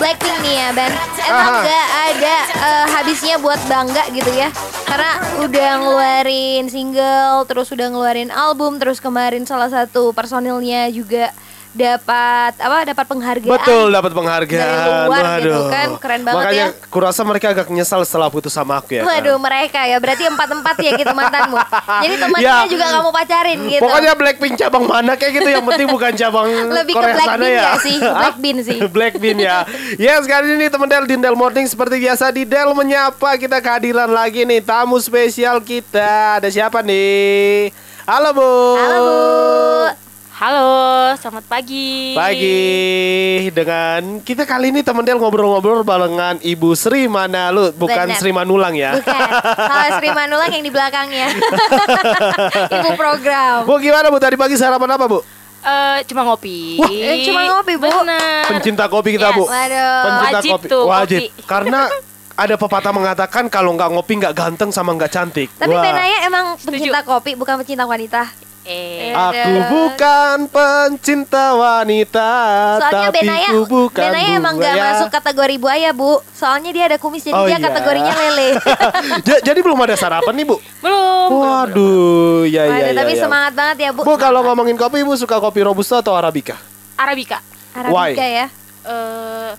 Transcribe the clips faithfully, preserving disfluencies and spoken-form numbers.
Blackpink nih ya Ben, emang gak ada uh, habisnya buat bangga gitu ya. Karena udah ngeluarin single, terus udah ngeluarin album, terus kemarin salah satu personilnya juga dapat apa dapat penghargaan. Betul, dapat penghargaan dari luar. Waduh. Gitu kan, keren banget. Makanya ya. Makanya kurasa mereka agak nyesal setelah putus sama aku ya. Waduh, kan? mereka ya berarti empat-empat ya gitu mantanmu. Jadi temannya Ya. juga kamu pacarin gitu. Pokoknya Blackpink cabang mana kayak gitu, yang penting bukan cabang lebih Korea ke sana Blackpink ya. ya sih, Blackpink sih. Blackpink ya. Yes, kali ini teman Del di Del Morning seperti biasa di Del menyapa, kita kehadiran lagi nih tamu spesial kita. Ada siapa nih? Halo Bu. Halo Bu. Halo, selamat pagi. Pagi. Dengan kita kali ini teman Del ngobrol-ngobrol barengan Ibu Sri Manalu, bukan Benar. Sri Manulang ya. Bukan. Kalau Sri Manulang yang di belakangnya. Ibu program. Bu, gimana Bu, tadi pagi sarapan apa Bu? Eh, cuma ngopi. Wah, eh, cuma ngopi, Bu. Bener. Pencinta kopi kita Yes. Bu. Waduh. Pencinta Wajib kopi. tuh, Wajib. kopi. Karena ada pepatah mengatakan kalau nggak ngopi nggak ganteng sama nggak cantik. Tapi Wah. Benaya emang Setuju. pencinta kopi, bukan pencinta wanita. Eh, Aku bukan pencinta wanita, Soalnya tapi Benaya, ku bukan Benaya emang gak buaya. masuk kategori buaya Bu. Soalnya dia ada kumis, jadi Oh, dia iya. kategorinya lele. Ja- Jadi belum ada sarapan nih Bu? belum. Waduh, ya ya Waduh, ya. tapi ya. semangat banget ya Bu. Bu, kalau ngomongin kopi, Bu suka kopi robusta atau arabica? Arabica. Arabica Why? ya. Eh,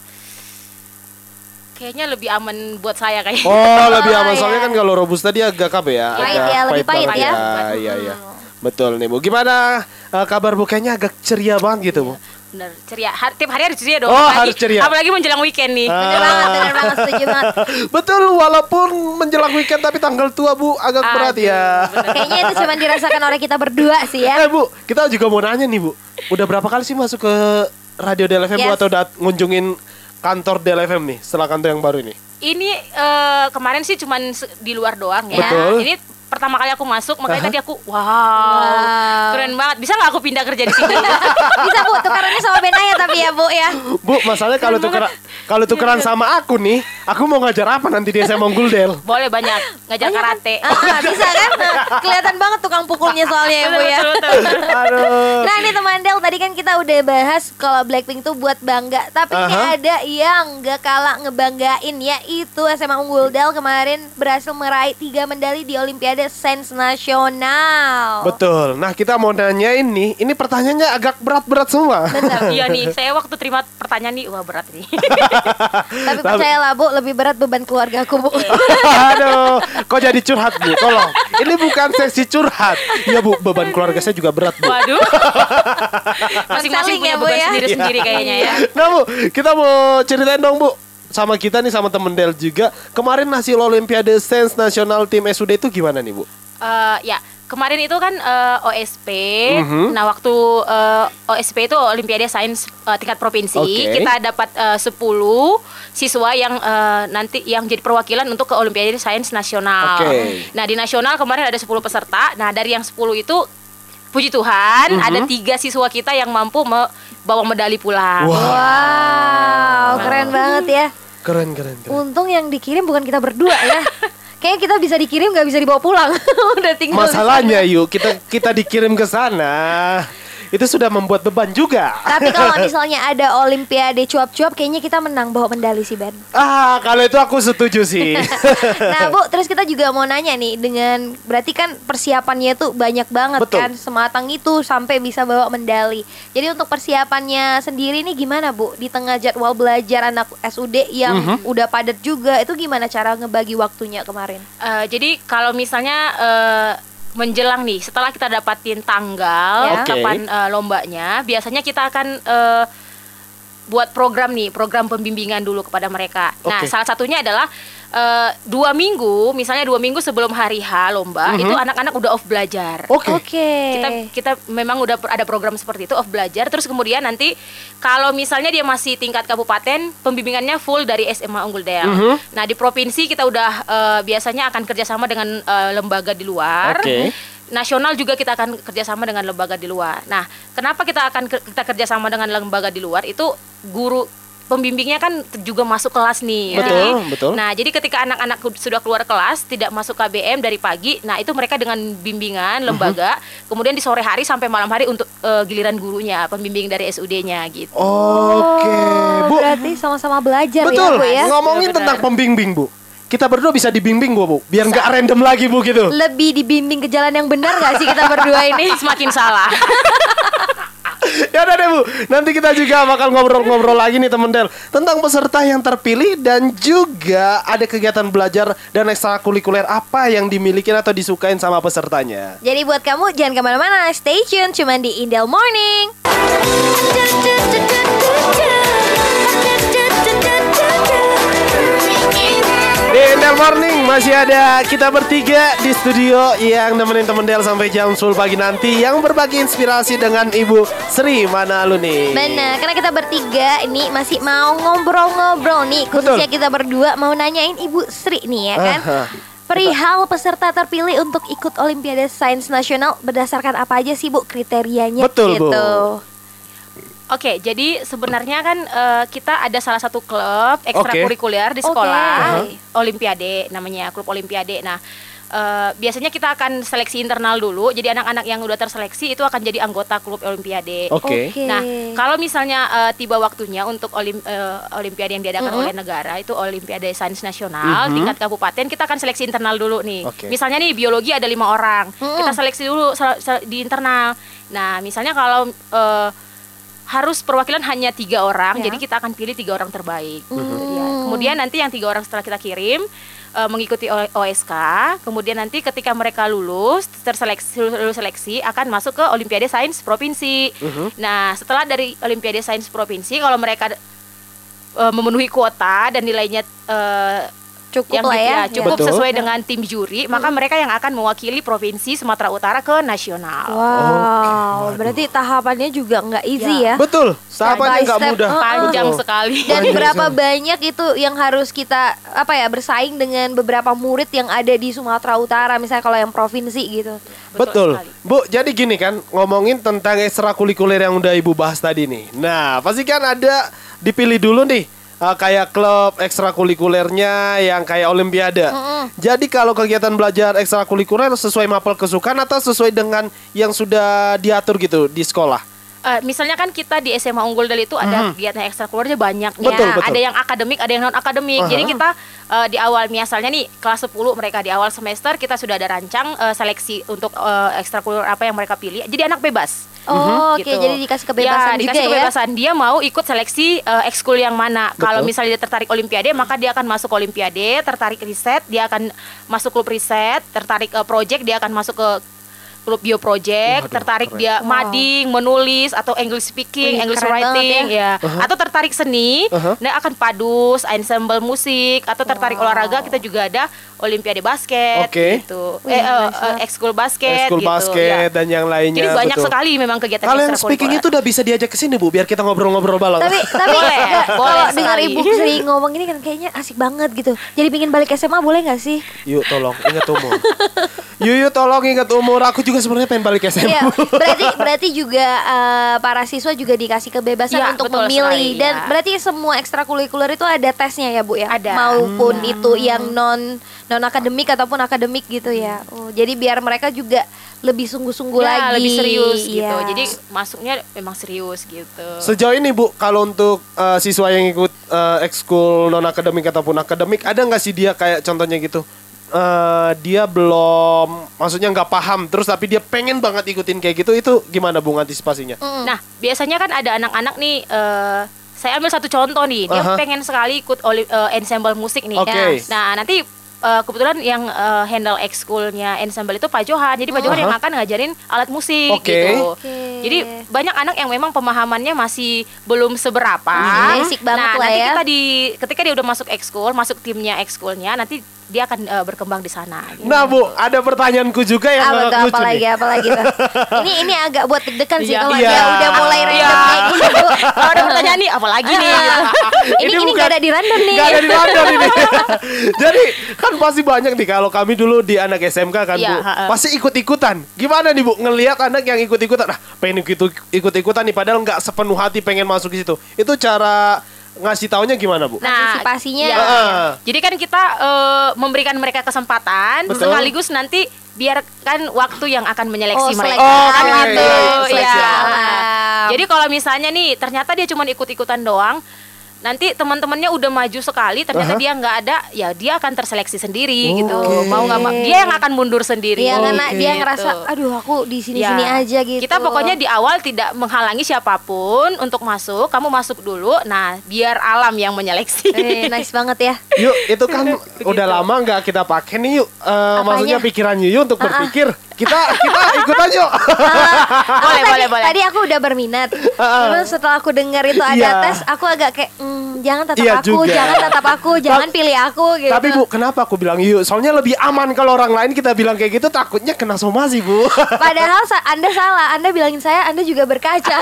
kayaknya lebih aman buat saya kayaknya. Oh, lebih aman iya. soalnya kan kalau robusta dia agak apa ya? Pahit agak ya, lebih pahit banget ya. Iya iya. Betul nih Bu. Gimana uh, kabar Bu? Kayaknya agak ceria banget gitu Bu. Bener, ceria. Har- tiap hari harus ceria dong. Oh, apalagi, harus ceria. Apalagi menjelang weekend nih. Ah. Bener banget, bener banget, setuju banget. Betul, walaupun menjelang weekend tapi tanggal tua Bu agak berat Aduh, ya. Kayaknya itu cuma dirasakan oleh kita berdua sih ya. Eh Bu, kita juga mau nanya nih Bu. Udah berapa kali sih masuk ke Radio Del F M Bu, Yes. atau dat- ngunjungin kantor Del F M nih setelah kantor yang baru ini? Ini eh, kemarin sih cuman se- di luar doang ya. Betul. Ini pertama kali aku masuk, makanya Aha. tadi aku wow, Wow. keren banget. Bisa nggak aku pindah kerja di sini? Bisa Bu, tukarannya sama Benaya tapi ya Bu ya. Bu, masalahnya kalau tukeran kalau tukeran sama aku nih, aku mau ngajar apa nanti di S M Unggul Del? Boleh banyak ngajar karate. Ah, bisa kan? Nah, kelihatan banget tukang pukulnya soalnya ya Bu ya. Betul, betul, betul. Aduh. Nah ini teman Del, tadi kan kita udah bahas kalau Blackpink tuh buat bangga. Tapi ini Aha. ada yang gak kalah ngebanggain, yaitu S M A Unggul Del kemarin berhasil meraih tiga medali di Olimpiade Sains Nasional. Betul. Nah, kita mau nanyain nih, ini pertanyaannya agak berat-berat semua. Bener. Iya nih, saya waktu terima pertanyaan nih, wah berat nih. Tapi percayalah Bu, lebih berat beban keluargaku Bu. Aduh, kok jadi curhat Bu? Tolong. Ini bukan sesi curhat. Iya Bu, beban keluarga saya juga berat Bu. Waduh. Masing-masing Saling ya, punya Bu, beban ya? sendiri-sendiri kayaknya ya. Nah Bu, kita mau ceritain dong Bu, sama kita nih, sama temen Del juga. Kemarin hasil Olimpiade Sains Nasional tim S U D itu gimana nih Bu? Eh, ya, kemarin itu kan eh, O S P. Mhm. Nah, waktu eh, O S P itu Olimpiade Sains eh, tingkat provinsi, Oke. kita dapat eh, sepuluh siswa yang eh, nanti yang jadi perwakilan untuk ke Olimpiade Sains Nasional. Oke. Nah, di nasional kemarin ada sepuluh peserta. Nah, dari yang sepuluh itu puji Tuhan Mhm. ada tiga siswa kita yang mampu membawa medali pulang. Wah. Wow, keren banget ya. Keren, keren, keren. Untung yang dikirim bukan kita berdua ya. Kayaknya kita bisa dikirim nggak bisa dibawa pulang. Udah tinggal di Masalahnya sana. yuk, kita kita dikirim ke sana. Itu sudah membuat beban juga. Tapi kalau misalnya ada Olimpiade cuap-cuap, kayaknya kita menang bawa medali sih Ben. Ah, kalau itu aku setuju sih. Nah Bu, terus kita juga mau nanya nih, dengan berarti kan persiapannya tuh banyak banget. Betul. Kan, sematang itu sampai bisa bawa medali. Jadi untuk persiapannya sendiri nih gimana Bu? Di tengah jadwal belajar anak S U D yang Mhm. udah padat juga, itu gimana cara ngebagi waktunya kemarin? Eh, jadi kalau misalnya eh, menjelang nih, setelah kita dapatin tanggal Ya. Oke. kapan eh, lombanya, biasanya kita akan eh, buat program nih, program pembimbingan dulu kepada mereka. Nah, Oke. salah satunya adalah eh, dua minggu, misalnya dua minggu sebelum hari H lomba, Mhm. itu anak-anak udah off belajar. Oke. Oke. Kita kita memang udah per- ada program seperti itu, off belajar. Terus kemudian nanti kalau misalnya dia masih tingkat kabupaten, pembimbingannya full dari S M A Unggul Del. Mhm. Nah, di provinsi kita udah eh, biasanya akan kerjasama dengan eh, lembaga di luar. Oke. Nasional juga kita akan kerjasama dengan lembaga di luar. Nah, kenapa kita akan ke- kita kerjasama dengan lembaga di luar? Itu guru pembimbingnya kan juga masuk kelas nih. Betul, Jadi, betul. Nah, jadi ketika anak-anak sudah keluar kelas, tidak masuk K B M dari pagi, nah itu mereka dengan bimbingan lembaga, uh-huh. kemudian di sore hari sampai malam hari untuk uh, giliran gurunya, pembimbing dari S U D-nya gitu. Oke, Bu. Berarti sama-sama belajar Betul. ya, Bu ya. Ngomongin Benar. tentang pembimbing, Bu. Kita berdua bisa dibimbing, Bu, Bu. Biar nggak random lagi, Bu, gitu. Lebih dibimbing ke jalan yang benar gak sih kita berdua ini? Semakin salah. Ya udah deh, Bu. Nanti kita juga bakal ngobrol-ngobrol lagi nih, temen Del, tentang peserta yang terpilih dan juga ada kegiatan belajar dan ekstrakurikuler apa yang dimiliki atau disukain sama pesertanya. Jadi buat kamu jangan kemana-mana, stay tune cuman di Indel Morning. Di Indel Morning masih ada kita bertiga di studio yang nemenin temen Del sampai jam sepuluh pagi nanti, yang berbagi inspirasi dengan Ibu Sri Manalu nih. Benar, karena kita bertiga ini masih mau ngobrol-ngobrol nih, khususnya Betul. kita berdua mau nanyain Ibu Sri nih ya kan. Aha. Perihal peserta terpilih untuk ikut Olimpiade Sains Nasional berdasarkan apa aja sih Bu kriterianya? Betul, Bu. gitu. Oke, jadi sebenarnya kan uh, kita ada salah satu klub ekstrakurikuler di sekolah, Oke. Olimpiade namanya, klub Olimpiade. Nah, uh, biasanya kita akan seleksi internal dulu. Jadi anak-anak yang udah terseleksi itu akan jadi anggota klub Olimpiade. Oke. Oke. Nah, kalau misalnya uh, tiba waktunya untuk olim, uh, Olimpiade yang diadakan Mm-hmm. oleh negara, itu Olimpiade Sains Nasional Mhm. tingkat kabupaten, kita akan seleksi internal dulu nih. Oke. Misalnya nih biologi ada lima orang, Mm-mm. kita seleksi dulu sel- sel- di internal. Nah, misalnya kalau uh, harus perwakilan hanya tiga orang, Ya. jadi kita akan pilih tiga orang terbaik. Hmm. Gitu ya. Kemudian nanti yang tiga orang setelah kita kirim uh, mengikuti O S K, kemudian nanti ketika mereka lulus terseleksi lulus seleksi akan masuk ke Olimpiade Sains Provinsi. Mhm. Nah, setelah dari Olimpiade Sains Provinsi, kalau mereka uh, memenuhi kuota dan nilainya uh, Cukup yang lah di- ya. cukup Betul. sesuai dengan tim juri, maka mereka yang akan mewakili provinsi Sumatera Utara ke nasional. Wow, berarti tahapannya juga nggak easy ya. Betul. Tahapannya by nggak step. mudah. Panjang Betul. sekali. Dan Panjang berapa sekali. banyak itu yang harus kita apa ya bersaing dengan beberapa murid yang ada di Sumatera Utara, misalnya kalau yang provinsi gitu. Betul, sekali. Bu. Jadi gini kan, ngomongin tentang ekstrakurikuler yang udah Ibu bahas tadi nih. Nah, pasti kan ada dipilih dulu nih, uh, kayak klub ekstrakurikulernya yang kayak Olimpiade. Mm-mm. Jadi kalau kegiatan belajar ekstrakurikuler sesuai mapel kesukaan atau sesuai dengan yang sudah diatur gitu di sekolah? Eh, misalnya kan kita di S M A Unggul Del itu ada kegiatan ekstrakurikulernya banyak nih. Betul, Ya, betul. ada yang akademik, ada yang non akademik. Aha. Jadi kita eh, di awal misalnya nih kelas sepuluh mereka di awal semester kita sudah ada rancang eh, seleksi untuk eh, ekstrakurikuler apa yang mereka pilih. Jadi anak bebas. Oh, oke, Gitu. jadi dikasih kebebasan ya, juga dikasih ya. kebebasan. Dia mau ikut seleksi eh, ekskul yang mana. Kalau misalnya dia tertarik Olimpiade, maka dia akan masuk Olimpiade. Tertarik riset, dia akan masuk klub riset. Tertarik eh, project, dia akan masuk ke klub bio project. Waduh, Tertarik keren. dia Wow. mading, menulis atau English speaking, Wih, English keren writing, banget ya. Atau tertarik seni, Uh-huh. dia akan padus, ensemble musik. Atau tertarik Wow. olahraga, kita juga ada Olimpiade basket, Oke. gitu. Wih, Eh, eh, nice eh, banget. ekskul basket, Ekskul gitu. basket ya. dan yang lainnya. Jadi banyak betul. sekali memang kegiatan Kalau yang ekstrakurikuler. speaking itu udah bisa diajak ke sini, Bu, biar kita ngobrol-ngobrol balap. Tapi tapi Boleh, nggak, boleh kalau dengar sekali. Ibu Sri ngomong ini kan kayaknya asik banget gitu. Jadi pingin balik S M A boleh nggak sih? Yuk tolong ingat umur. Yuk, yuk tolong ingat umur. Aku juga sebenarnya pengen balik S M A. Iya, berarti berarti juga eh, para siswa juga dikasih kebebasan Iya, untuk betul memilih sekali, dan iya. berarti semua ekstrakurikuler itu ada tesnya ya Bu ya, Ada. maupun itu yang non non akademik ataupun akademik gitu ya. Oh, jadi biar mereka juga lebih sungguh-sungguh Ya, lagi, lebih serius gitu. Iya. Jadi masuknya memang serius gitu. Sejauh ini, Bu, kalau untuk uh, siswa yang ikut uh, ekskul non akademik ataupun akademik, ada nggak sih dia kayak contohnya gitu? Uh, dia belum, maksudnya nggak paham, terus tapi dia pengen banget ikutin kayak gitu, itu gimana, Bu, antisipasinya? Mm. Nah, biasanya kan ada anak-anak nih eh, saya ambil satu contoh nih, dia Aha. pengen sekali ikut oli- eh, ensemble musik nih. Oke. Ya. Nah, nanti eh, kebetulan yang eh, handle ekskulnya ensemble itu Pak Johan. Jadi Pak Johan Aha. yang akan ngajarin alat musik Oke. gitu. Oke. Jadi banyak anak yang memang pemahamannya masih belum seberapa. Hmm, basic banget nah, lah nanti ya. kita di ketika dia udah masuk ekskul, masuk timnya ekskulnya, nanti dia akan eh, berkembang di sana. Gitu. Nah, Bu, ada pertanyaanku juga yang Apa tuh, lucu apa lagi, nih. apa lagi tuh? Ini ini agak buat deg-degan sih Iya. kalau Iya. dia udah mulai random Iya. kayak gini Bu. Kalau ada pertanyaan nih, apa lagi nih? Gitu. Ini ini bukan- nggak ada di random nih. Gak ada di London ini. Jadi kan pasti banyak nih, kalau kami dulu di anak S M K kan, Iya, Bu, ha-ha. pasti ikut-ikutan. Gimana nih, Bu, ngelihat anak yang ikut-ikutan? Nah, pengen ikut ikut-ikutan nih, padahal nggak sepenuh hati pengen masuk di situ. Itu cara ngasih taunya gimana, Bu? Nah, Antisipasinya. ya, Ah. jadi kan kita eh, memberikan mereka kesempatan Betul. sekaligus nanti biarkan waktu yang akan menyeleksi Oh, mereka. seleksi Oh, Kan oke. gitu. Seleksi Iya. alam. Jadi kalau misalnya nih ternyata dia cuma ikut-ikutan doang, nanti teman-temannya udah maju sekali, ternyata Aha. dia nggak ada, ya dia akan terseleksi sendiri Oke. gitu. Mau nggak mau dia yang akan mundur sendiri. Iya, karena Oke. dia Gitu. ngerasa aduh aku di sini-sini Ya. aja gitu. Kita pokoknya di awal tidak menghalangi siapapun untuk masuk. Kamu masuk dulu. Nah, biar alam yang menyeleksi. eh, nice banget ya. Yuk, itu kan udah lama nggak kita pakai nih, yuk. Eh, maksudnya pikiran Yuyu untuk berpikir. Kita kita ikutan yuk. Boleh, tadi, boleh, boleh. Tadi aku udah berminat. Terus setelah aku dengar itu ada Iya. tes, aku agak kayak "Hmm, jangan tetap Iya aku, juga. jangan tetap aku, jangan pilih aku gitu. Tapi Bu, kenapa aku bilang yuk? Soalnya lebih aman kalau orang lain kita bilang kayak gitu, takutnya kena somasi, Bu. Padahal sa- Anda salah, Anda bilangin saya, Anda juga berkaca.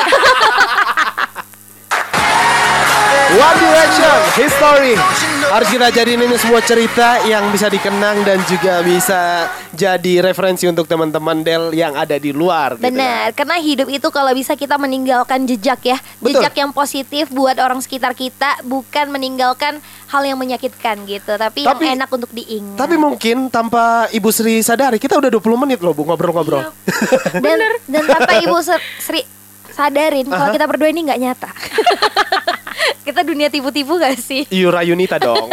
One Direction History. Harus kita jadiin ini sebuah cerita yang bisa dikenang dan juga bisa jadi referensi untuk teman-teman Del yang ada di luar. gitu Benar, karena hidup itu kalau bisa kita meninggalkan jejak ya. Betul. Jejak yang positif buat orang sekitar kita, bukan meninggalkan hal yang menyakitkan gitu, tapi, Tapi- yang enak untuk diingat. Tapi mungkin tanpa Ibu Sri sadari, kita udah dua puluh menit loh Bu ngobrol-ngobrol. dan dan tanpa Ibu Ser- Sri sadarin kalau kita berdua ini nggak nyata. Kita dunia tipu-tipu gak sih? Yura Yunita dong.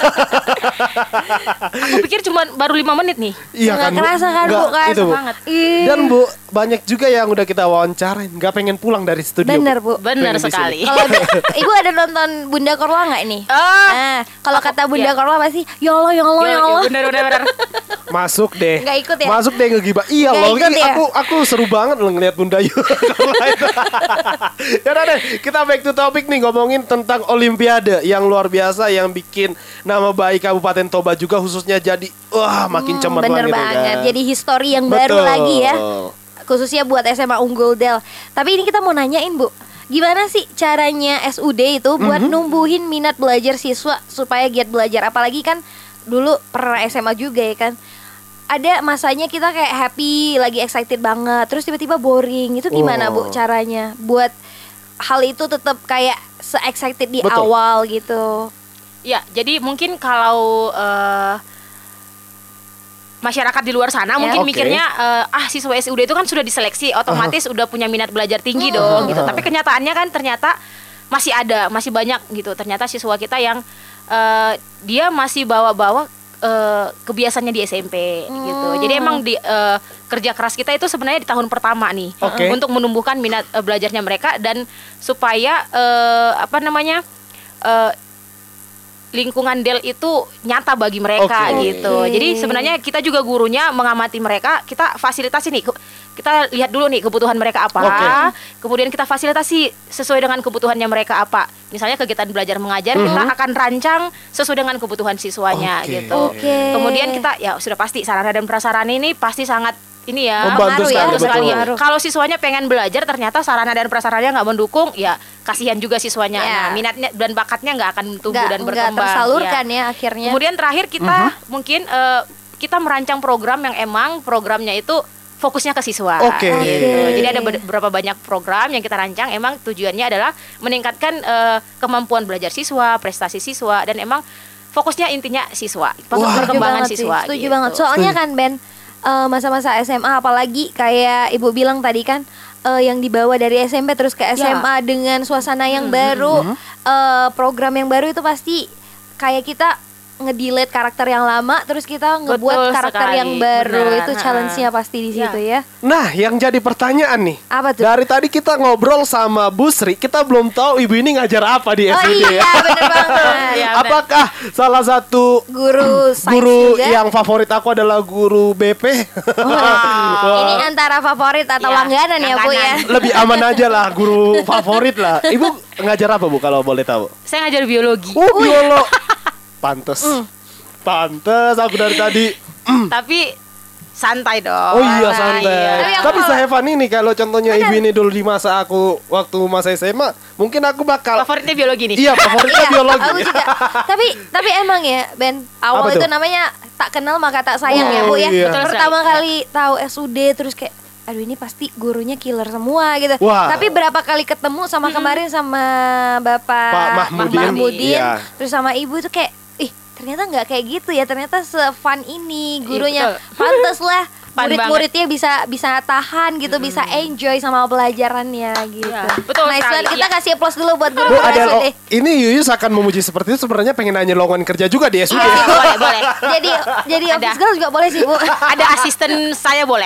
Aku pikir cuma baru lima menit nih. Iya Nggak kan Bu? kerasa kan, Nggak, Bu, kan? itu, Bu. Semangat. Ih, Dan Bu, banyak juga yang udah kita wawancarain nggak pengen pulang dari studio. bener Bu. Benar Pengen di sekali. Kalau Ibu ada nonton Bunda Korla nggak nih? Ah. Nah, kalau Aku- kata Bunda iya. Korla pasti ya Allah, ya Allah, ya Allah. Benar, benar, benar. Masuk deh. Nggak ikut ya? Masuk deh ngegibah. Iya Nggak loh, ikut ini ya? aku aku seru banget loh ngeliat Bunda Yu. Ya udah deh, kita back to topic nih ngomongin tentang Olimpiade yang luar biasa yang bikin nama baik Kabupaten Toba juga khususnya jadi wah makin Hmm, cemerlang bener gitu banget. kan. Jadi histori yang baru Betul. lagi ya. Khususnya buat S M A Unggul Del. Tapi ini kita mau nanyain Bu, gimana sih caranya S U D itu buat Mhm. numbuhin minat belajar siswa supaya giat belajar? Apalagi kan dulu pernah S M A juga ya kan. Ada masanya kita kayak happy, lagi excited banget, terus tiba-tiba boring. Itu gimana Oh. Bu caranya buat hal itu tetap kayak se-excited di Betul. awal gitu? Ya, jadi mungkin kalau eh, masyarakat di luar sana Ya. mungkin Oke. mikirnya eh, ah siswa S U D itu kan sudah diseleksi, otomatis udah punya minat belajar tinggi dong gitu. Tapi kenyataannya kan ternyata masih ada, masih banyak gitu. Ternyata siswa kita yang eh, dia masih bawa-bawa eh, kebiasaannya di S M P gitu. Jadi emang di eh, kerja keras kita itu sebenarnya di tahun pertama nih Oke. untuk menumbuhkan minat eh, belajarnya mereka dan supaya eh, apa namanya eh, lingkungan Del itu nyata bagi mereka Oke. gitu. Oke. Jadi sebenarnya kita juga gurunya mengamati mereka, kita fasilitasi nih, ke- kita lihat dulu nih kebutuhan mereka apa, Oke. kemudian kita fasilitasi sesuai dengan kebutuhannya mereka apa. Misalnya kegiatan belajar mengajar kita akan rancang sesuai dengan kebutuhan siswanya Oke. gitu. Oke. Kemudian kita ya sudah pasti sarana dan prasarana ini pasti sangat ini ya Membantu Ngaruh ya, sekali, membantu sekali. betul. Ngaruh. Kalau siswanya pengen belajar ternyata sarana dan prasarananya nggak mendukung, ya kasihan juga siswanya. Ya. Nah, minatnya dan bakatnya nggak akan tumbuh Nggak- dan nggak berkembang. tersalurkan Ya. ya akhirnya. Kemudian terakhir kita mungkin eh, kita merancang program yang emang programnya itu fokusnya ke siswa. Oke. Gitu. Oke. Jadi ada ber- beberapa banyak program yang kita rancang emang tujuannya adalah meningkatkan eh, kemampuan belajar siswa, prestasi siswa dan emang fokusnya intinya siswa, Wah. perkembangan Setuju banget sih, siswa. Setuju gitu. banget. Soalnya kan Ben, eh, masa-masa S M A apalagi kayak Ibu bilang tadi kan eh, yang dibawa dari S M P terus ke S M A dengan suasana yang baru, eh, program yang baru itu pasti kayak kita ngedelete karakter yang lama terus kita ngebuat Betul karakter sekali, yang baru. benar. Itu Nah. challenge-nya pasti di Ya. situ ya. Nah, yang jadi pertanyaan nih. Apa tuh? Dari tadi kita ngobrol sama Bu Sri, kita belum tahu Ibu ini ngajar apa di Oh S U D iya, ya. bener banget. Iya, bener. Apakah salah satu Guru sains guru juga. yang favorit aku adalah guru B P? Wah, ini antara favorit atau Iya, langganan ya Bu ya. langganan. Lebih aman aja lah guru favorit lah. Ibu ngajar apa Bu kalau boleh tahu? Saya ngajar biologi. Oh, biolog. Pantes. Pantes aku dari tadi. Tapi santai dong. Oh iya Santai, santai. iya. Tapi aku Tapi kalau- se-Evan ini kalau contohnya Ibu ini dulu di masa aku waktu masa S M A, mungkin aku bakal Favoritnya biologi nih. iya favoritnya Iya, biologi. aku juga. tapi tapi emang ya Ben, Apa awal tuh? itu namanya tak kenal maka tak sayang ya Oh, Bu ya. iya. Betul Pertama sekali, kali tahu S U D terus kayak aduh ini pasti gurunya killer semua gitu. Wah. Tapi berapa kali ketemu sama kemarin sama Bapak Pak Mahmudin, Mahmudin, iya. terus sama Ibu tuh kayak, ih ternyata nggak kayak gitu ya, ternyata se-fun ini gurunya. betul. Pantes lah Fun murid-muridnya bisa bisa tahan gitu, bisa enjoy sama pelajarannya gitu. Iya, betul Nice sekali, banget. Kita iya. kasih applause dulu buat Bu, guru-guru ada S U D. lo- ini Yuyus akan memuji seperti itu sebenarnya pengen nanya lowongan kerja juga di S U D. Iya, boleh, boleh. Jadi jadi Ada. office girl juga boleh sih Bu. Ada asisten saya boleh.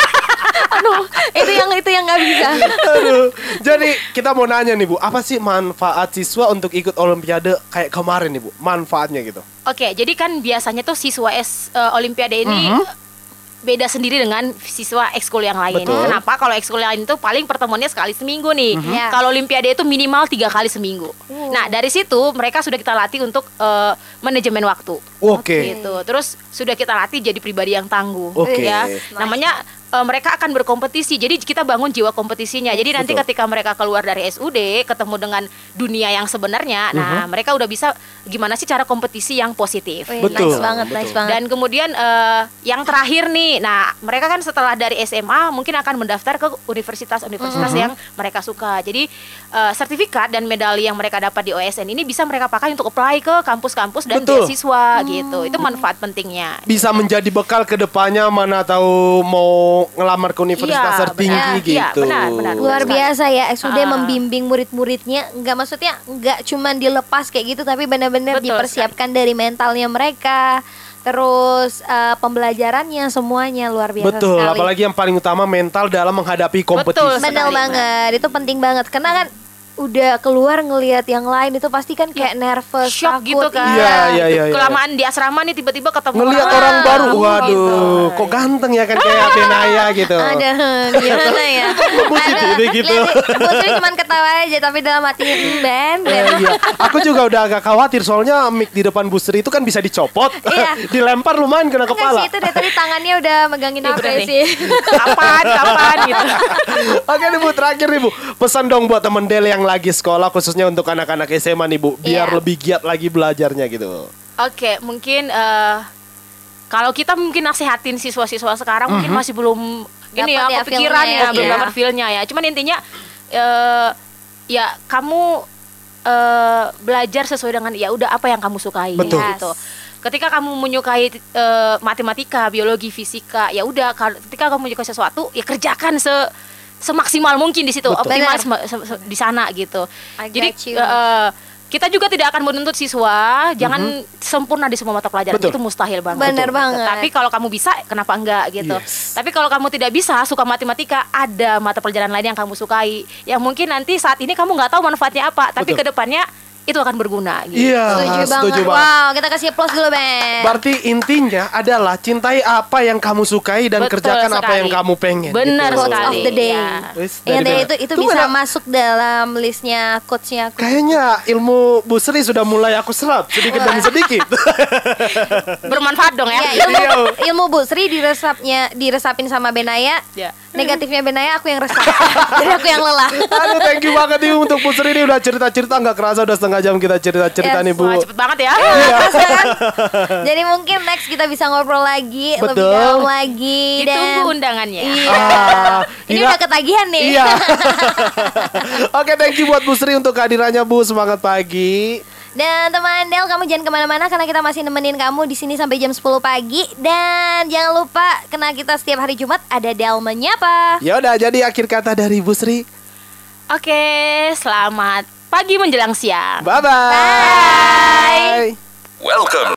Aduh, itu yang itu yang nggak bisa. Aduh. Jadi kita mau nanya nih Bu, apa sih manfaat siswa untuk ikut olimpiade kayak kemarin nih Bu? Manfaatnya gitu. Oke, jadi kan biasanya tuh siswa S eh, Olimpiade ini beda sendiri dengan siswa ekskul yang lain. Betul. Kenapa? Kalau ekskul yang lain itu paling pertemuannya sekali seminggu nih. Ya. Kalau Olimpiade itu minimal tiga kali seminggu. Oh. Nah dari situ mereka sudah kita latih untuk eh, manajemen waktu. Oke. Gitu. Terus sudah kita latih jadi pribadi yang tangguh. Oke. Ya. Nice. Namanya eh, mereka akan berkompetisi. Jadi kita bangun jiwa kompetisinya. Jadi nanti Betul. ketika mereka keluar dari S U D ketemu dengan dunia yang sebenarnya, nah mereka udah bisa gimana sih cara kompetisi yang positif. Wih, Betul, nice banget, betul. nice banget. Dan kemudian eh, yang terakhir nih, nah mereka kan setelah dari S M A mungkin akan mendaftar ke universitas-universitas yang mereka suka. Jadi eh, sertifikat dan medali yang mereka dapat di O S N ini bisa mereka pakai untuk apply ke kampus-kampus dan Betul. beasiswa gitu. Itu manfaat pentingnya. Bisa menjadi bekal ke depannya mana tahu mau ngelamar ke universitas Iya, tertinggi benar. gitu. Iya, benar, benar. Luar sekali. biasa ya S U D Ah. membimbing murid-muridnya, nggak maksudnya nggak cuman dilepas kayak gitu, tapi benar-benar Betul dipersiapkan dari mentalnya mereka, terus eh, pembelajarannya semuanya luar biasa Betul, sekali. apalagi yang paling utama mental dalam menghadapi kompetisi. Betul. Benar sekali, banget, itu penting banget karena kan udah keluar ngelihat yang lain itu pasti kan kayak nervous, Shock takut gitu kan. Iya, iya, iya, iya. Kelamaan di asrama nih tiba-tiba ketemu Ngelihat Ah, orang baru, gitu. waduh, kok ganteng ya kan kayak Benaya gitu. Ada gimana ya? Bu Siti ini gitu. Bu Siti cuma ketawa aja tapi dalam hati "Hmm, Ben, Eh, Ben." iya. Aku juga udah agak khawatir soalnya mic di depan Bu Sri itu kan bisa dicopot, Iya. dilempar lumayan kena Enggak kepala. sih, itu dari tadi tangannya udah megangin Iya, H P bener nih. sih. Kapan, kapan gitu. Oke nih Bu, terakhir nih Bu, pesan dong buat temen Del yang lagi sekolah khususnya untuk anak-anak S M A nih Bu, biar Iya. lebih giat lagi belajarnya gitu. Oke, mungkin eh, kalau kita mungkin nasihatin siswa-siswa sekarang mungkin masih belum ini Dapat ya ya kepikiran feel-nya ya, ya. belum Iya. dapat feel-nya ya. Cuman intinya eh, ya kamu eh, belajar sesuai dengan ya udah apa yang kamu sukai Betul. gitu. Ketika kamu menyukai eh, matematika, biologi, fisika, ya udah kal- ketika kamu menyukai sesuatu ya kerjakan se semaksimal mungkin di situ, Betul. optimal Benar. sem- sem- di sana gitu. I Jadi got you. eh, kita juga tidak akan menuntut siswa jangan sempurna di semua mata pelajaran. Betul. Itu mustahil banget. Benar Betul. banget. Tapi kalau kamu bisa, kenapa enggak gitu. Yes. Tapi kalau kamu tidak bisa, suka matematika, ada mata pelajaran lain yang kamu sukai. Yang mungkin nanti saat ini kamu nggak tahu manfaatnya apa, tapi Betul. ke depannya itu akan berguna gitu. Iya, Setuju banget. setuju banget. Wow, kita kasih applause dulu, Ben. Berarti intinya adalah cintai apa yang kamu sukai dan Betul kerjakan apa sekali. yang kamu pengen. Benar gitu. Quotes sekali. of the day. Ya. Wis, Iya dari deh, mana? itu itu Tunggu, bisa ada- masuk dalam listnya quotesnya aku. Kayaknya ilmu Bu Sri sudah mulai aku serap sedikit demi sedikit. Bermanfaat dong ya. Ya, ilmu, Iya. ilmu Bu Sri diresapnya diresapin sama Benaya. Ya. Negatifnya Benaya aku yang resap. Jadi aku yang lelah. Aduh, thank you banget nih untuk Bu Sri ini udah cerita-cerita nggak kerasa udah setengah jam kita cerita-cerita Yes. nih Bu. Wah, cepet banget ya. Kerasa kan? Jadi mungkin next kita bisa ngobrol lagi lebih Betul. dalam lagi Ditunggu dan undangannya. Iya. Ah, Ini iya. udah ketagihan nih. Iya. Oke, thank you buat Bu Sri untuk kehadirannya Bu. Semangat pagi. Dan teman Del, kamu jangan kemana-mana karena kita masih nemenin kamu di sini sampai jam sepuluh pagi. Dan jangan lupa, karena kita setiap hari Jumat ada Del Menyapa. Ya udah, jadi akhir kata dari Bu Sri. Oke, selamat pagi menjelang siang. Bye-bye. Bye. Welcome